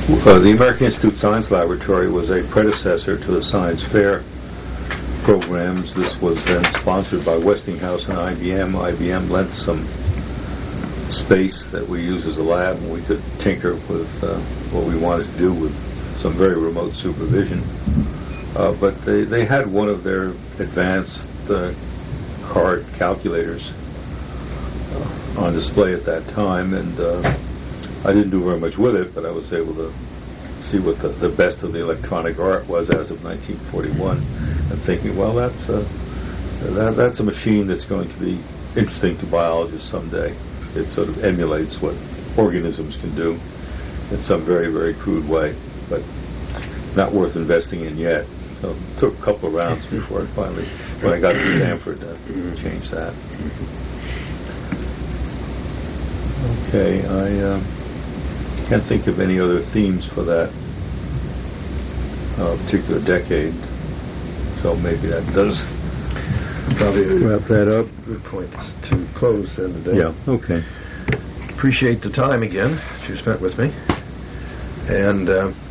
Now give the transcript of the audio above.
The American Institute Science Laboratory was a predecessor to the science fair programs. This was then sponsored by Westinghouse and IBM. IBM lent some space that we use as a lab, and we could tinker with what we wanted to do with some very remote supervision. But they had one of their advanced card calculators on display at that time, and I didn't do very much with it, but I was able to see what the best of the electronic art was as of 1941, and thinking, well, that's a machine that's going to be interesting to biologists someday. It sort of emulates what organisms can do in some very, very crude way, but not worth investing in yet. So it took a couple of rounds before finally, when I got to Stanford, changed that. Okay, I can't think of any other themes for that particular decade, so maybe that does probably wrap that up. Good point to close then today. Yeah, okay. Appreciate the time again that you spent with me, and